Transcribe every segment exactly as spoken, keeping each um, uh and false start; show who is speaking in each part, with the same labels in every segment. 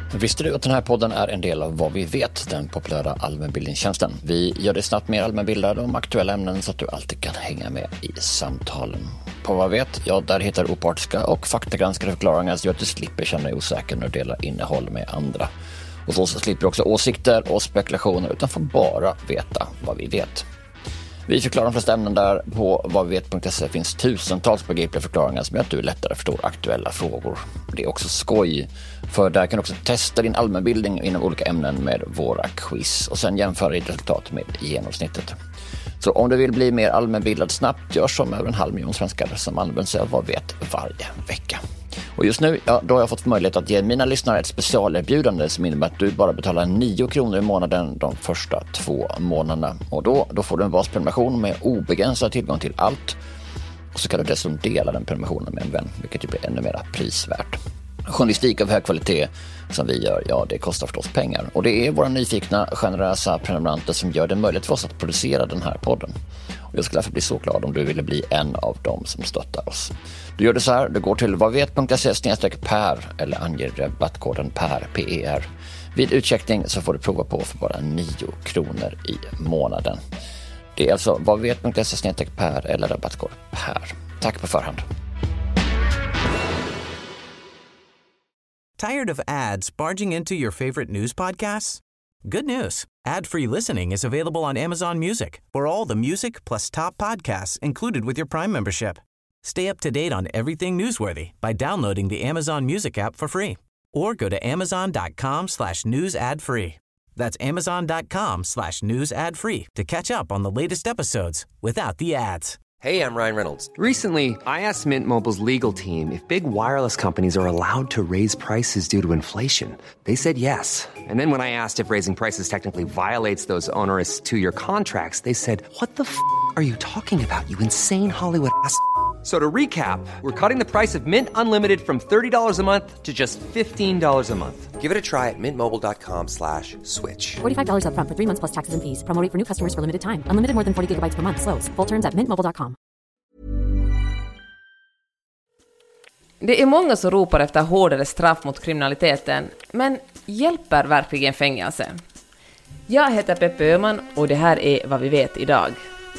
Speaker 1: Visste du att den här podden är en del av Vad vi vet, den populära allmänbildningstjänsten? Vi gör det snabbt mer allmänbildade om aktuella ämnen så att du alltid kan hänga med i samtalen. På Vad vi vet, ja, där hittar du opartiska och faktagranskade förklaringar så att du slipper känna dig osäker när du delar innehåll med andra. Och så slipper du också åsikter och spekulationer utan får bara veta vad vi vet. Vi förklarar de flesta ämnen där. På vad vi vet punkt se finns tusentals begripliga förklaringar som gör att du lättare förstår aktuella frågor. Det är också skoj, för där kan du också testa din allmänbildning inom olika ämnen med våra quiz och sen jämföra ditt resultat med genomsnittet. Så om du vill bli mer allmänbildad snabbt, gör som över en halv miljon svenskar som använder sig av Vad vi vet varje vecka. Och just nu, ja, då har jag fått möjlighet att ge mina lyssnare ett specialerbjudande som innebär att du bara betalar nio kronor i månaden de första två månaderna. Och då, då får du en vasprenumeration med obegränsad tillgång till allt. Och så kan du dessutom dela den prenumerationen med en vän, vilket ju blir ännu mer prisvärt. Journalistik av hög kvalitet som vi gör, ja, det kostar förstås pengar. Och det är våra nyfikna, generösa prenumeranter som gör det möjligt för oss att producera den här podden. Och jag skulle därför bli så glad om du ville bli en av dem som stöttar oss. Du gör det så här, du går till vadvet punkt se snedstreck per eller anger rabattkoden PER, P E R. Vid utcheckning så får du prova på för bara nio kronor i månaden. Det är alltså vadvet punkt se snedstreck per eller rabattkod PER. Tack på förhand.
Speaker 2: Tired of ads barging into your favorite news podcasts? Good news. Ad-free listening is available on Amazon Music for all the music plus top podcasts included with your Prime membership. Stay up to date on everything newsworthy by downloading the Amazon Music app for free or go to amazon.com slash news ad free. That's amazon.com slash news ad free to catch up on the latest episodes without the ads.
Speaker 3: Hey, I'm Ryan Reynolds. Recently, I asked Mint Mobile's legal team if big wireless companies are allowed to raise prices due to inflation. They said yes. And then when I asked if raising prices technically violates those onerous two-year contracts, they said, what the f*** are you talking about, you insane Hollywood ass f- So to recap, we're cutting the price of Mint Unlimited from thirty dollars a month to just fifteen dollars a month. Give it a try at mintmobile.com slash switch.
Speaker 4: forty-five dollars up front for three months plus taxes and fees. Promo rate for new customers for limited time. Unlimited more than forty gigabytes per month. Slows full terms at mint mobile dot com.
Speaker 5: Det är många som ropar efter hårdare straff mot kriminaliteten, men hjälper verkligen fängelse? Jag heter Peppe Öhman och det här är Vad vi vet idag.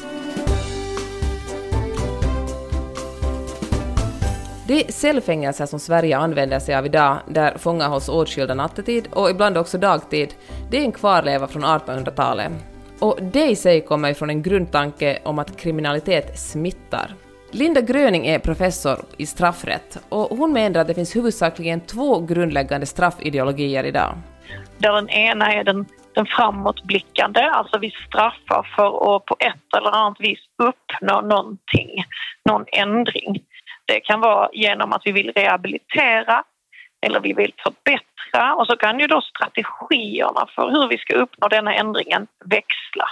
Speaker 5: Det cellfängelse som Sverige använder sig av idag, där fångar hålls åtskilda nattetid och ibland också dagtid, det är en kvarleva från artonhundratalet. Och det i sig kommer ifrån en grundtanke om att kriminalitet smittar. Linda Gröning är professor i straffrätt och hon menar att det finns huvudsakligen två grundläggande straffideologier idag.
Speaker 6: Där den ena är den, den framåtblickande, alltså vi straffar för att på ett eller annat vis uppnå någonting, någon ändring. Det kan vara genom att vi vill rehabilitera eller vi vill förbättra, och så kan ju då strategierna för hur vi ska uppnå denna ändringen växla.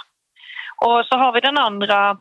Speaker 6: Och så har vi den andra,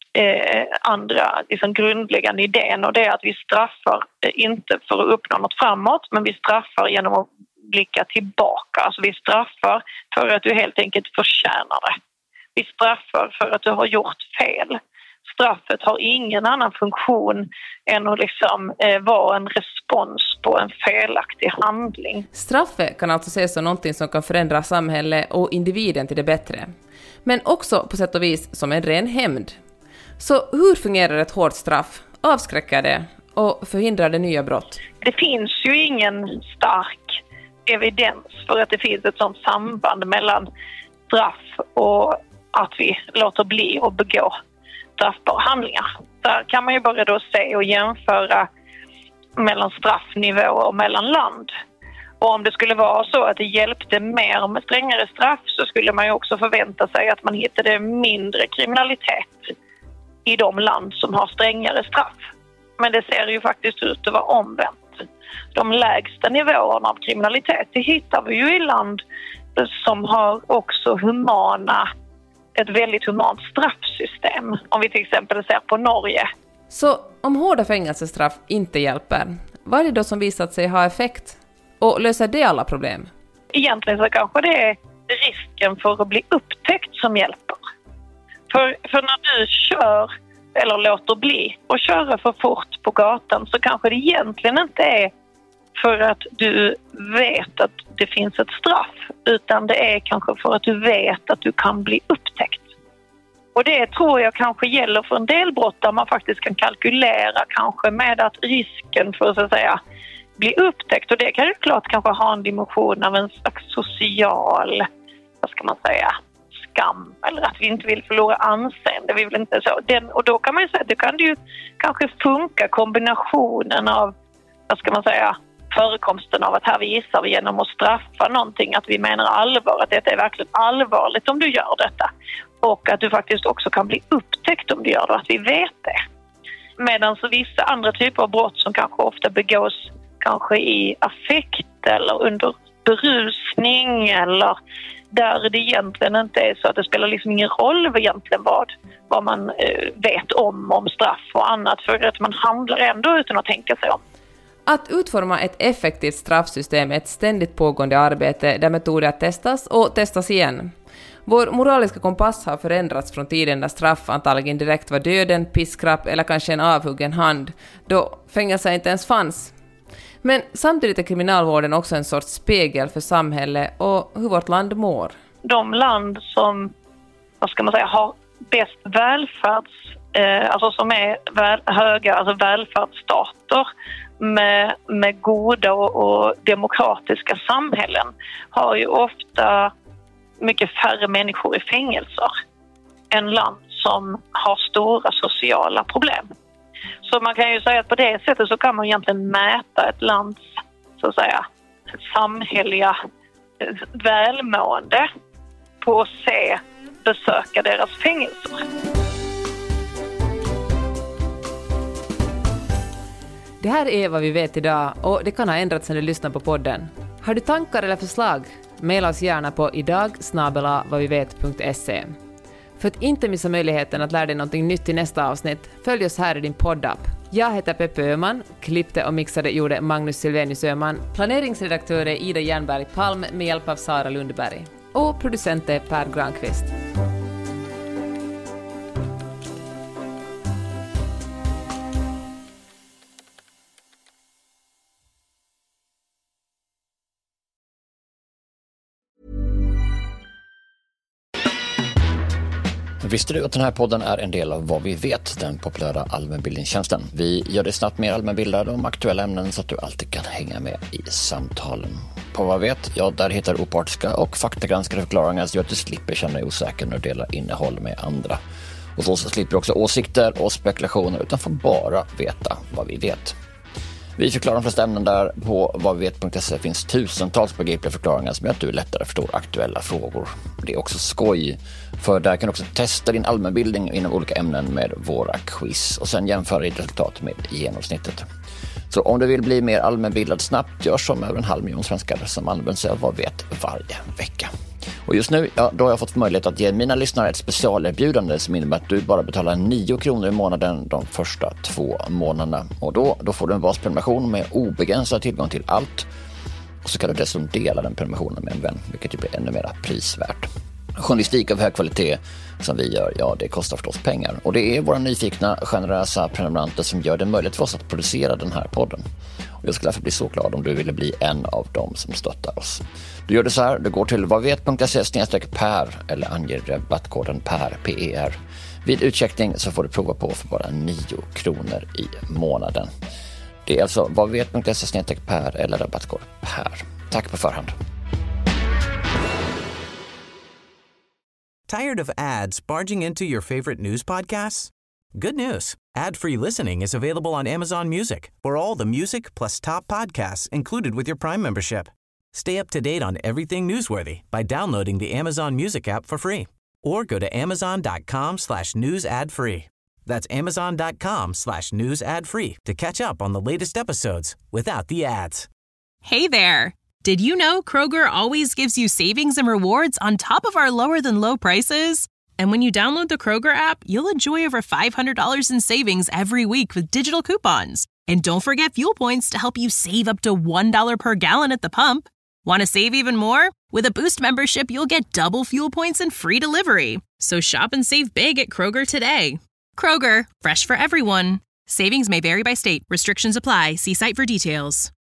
Speaker 6: eh, andra liksom grundläggande idén, och det är att vi straffar eh, inte för att uppnå något framåt, men vi straffar genom att blicka tillbaka. Alltså vi straffar för att du helt enkelt förtjänar det. Vi straffar för att du har gjort fel. Straffet har ingen annan funktion än att liksom, eh, vara en respons på en felaktig handling.
Speaker 5: Straffet kan alltså ses som någonting som kan förändra samhället och individen till det bättre. Men också på sätt och vis som en ren hämnd. Så hur fungerar ett hårt straff? Avskräcker det och förhindrar det nya brott?
Speaker 6: Det finns ju ingen stark evidens för att det finns ett sådant samband mellan straff och att vi låter bli att begå straffbara handlingar. Där kan man ju bara då se och jämföra mellan straffnivå och mellan land. Och om det skulle vara så att det hjälpte mer med strängare straff, så skulle man ju också förvänta sig att man hittade mindre kriminalitet i de land som har strängare straff. Men det ser ju faktiskt ut att vara omvänt. De lägsta nivåerna av kriminalitet, det hittar vi ju i land som har också humana ett väldigt humant straffsystem. Om vi till exempel ser på Norge.
Speaker 5: Så om hårda fängelsestraff inte hjälper, vad är det då som visat sig ha effekt? Och löser det alla problem?
Speaker 6: Egentligen så kanske det är risken för att bli upptäckt som hjälper. För, för när du kör eller låter bli och köra för fort på gatan, så kanske det egentligen inte är för att du vet att det finns ett straff, utan det är kanske för att du vet att du kan bli upptäckt. Och det tror jag kanske gäller för en del brott där man faktiskt kan kalkylera kanske med att risken för så att säga bli upptäckt, och det kan ju klart kanske ha en dimension av en slags social, vad ska man säga, skam, eller att vi inte vill förlora anseende, vi vill inte så. Den, och då kan man ju säga att det kan ju kanske funka kombinationen av, vad ska man säga, förekomsten av att här visar vi genom att straffa någonting att vi menar allvar, att det är verkligen allvarligt om du gör detta, och att du faktiskt också kan bli upptäckt om du gör det, att vi vet det. Medan så vissa andra typer av brott som kanske ofta begås kanske i affekt eller under berusning, eller där det egentligen inte är så att det spelar liksom ingen roll egentligen vad, vad man eh, vet om, om straff och annat, för att man handlar ändå utan att tänka sig om.
Speaker 5: Att utforma ett effektivt straffsystem är ett ständigt pågående arbete där metoder testas och testas igen. Vår moraliska kompass har förändrats från tiden där straff antagligen direkt var döden, piskrapp eller kanske en avhuggen hand, då fängelse inte ens fanns. Men samtidigt är kriminalvården också en sorts spegel för samhället och hur vårt land mår.
Speaker 6: De land som, vad ska man säga, har bäst välfärds, eh, alltså som är väl, höga, alltså välfärdsstater med, med goda och, och demokratiska samhällen har ju ofta mycket färre människor i fängelser än land som har stora sociala problem. Så man kan ju säga att på det sättet så kan man egentligen mäta ett lands, så att säga, samhälleliga välmående på att se, besöka deras fängelser.
Speaker 5: Det här är vad vi vet idag och det kan ha ändrats när du lyssnar på podden. Har du tankar eller förslag? Maila oss gärna på idag snabel-a vad vi vet punkt se. För att inte missa möjligheten att lära dig någonting nytt i nästa avsnitt, följ oss här i din poddapp. Jag heter Peppe Öhman, klippte och mixade gjorde Magnus Silvenius Öhman, planeringsredaktör är Ida Jernberg Palm med hjälp av Sara Lundberg och producent är Per Granqvist.
Speaker 1: Visste du att den här podden är en del av Vad vi vet, den populära allmänbildningstjänsten? Vi gör det snabbt mer allmänbildad om aktuella ämnen så att du alltid kan hänga med i samtalen. På Vad vi vet, ja, där hittar opartiska och faktagranskade förklaringar så att du slipper känna dig osäker när du delar innehåll med andra. Och så, så slipper du också åsikter och spekulationer utan får bara veta vad vi vet. Vi förklarar de flesta ämnen där. På vad vi vet punkt se finns tusentals begripliga förklaringar som gör att du lättare förstår aktuella frågor. Det är också skoj, för där kan du också testa din allmänbildning inom olika ämnen med våra quiz och sen jämföra ditt resultat med genomsnittet. Så om du vill bli mer allmänbildad snabbt, gör som över en halv miljon svenskar som använder sig av Vad vet varje vecka. Och just nu, ja, då har jag fått möjlighet att ge mina lyssnare ett specialerbjudande som innebär att du bara betalar nio kronor i månaden de första två månaderna. Och då, då får du en basprenumeration med obegränsad tillgång till allt. Och så kan du dessutom dela den prenumerationen med en vän, vilket ju blir ännu mer prisvärt. Journalistik av hög kvalitet som vi gör, ja, det kostar förstås pengar. Och det är våra nyfikna, generösa prenumeranter som gör det möjligt för oss att producera den här podden. Och jag skulle därför bli så glad om du ville bli en av dem som stöttar oss. Du gör det så här, du går till vadvet punkt se snedstreck per eller anger rabattkoden PER, P E R. Vid utcheckning så får du prova på för bara nio kronor i månaden. Det är alltså vadvet punkt se snedstreck per eller rabattkod PER. Tack på förhand.
Speaker 2: Tired of ads barging into your favorite news podcasts? Good news. Ad-free listening is available on Amazon Music for all the music plus top podcasts included with your Prime membership. Stay up to date on everything newsworthy by downloading the Amazon Music app for free or go to amazon.com slash news ad free. That's amazon.com slash news ad free to catch up on the latest episodes without the ads.
Speaker 7: Hey there. Did you know Kroger always gives you savings and rewards on top of our lower than low prices? And when you download the Kroger app, you'll enjoy over five hundred dollars in savings every week with digital coupons. And don't forget fuel points to help you save up to one dollar per gallon at the pump. Want to save even more? With a Boost membership, you'll get double fuel points and free delivery. So shop and save big at Kroger today. Kroger, fresh for everyone. Savings may vary by state. Restrictions apply. See site for details.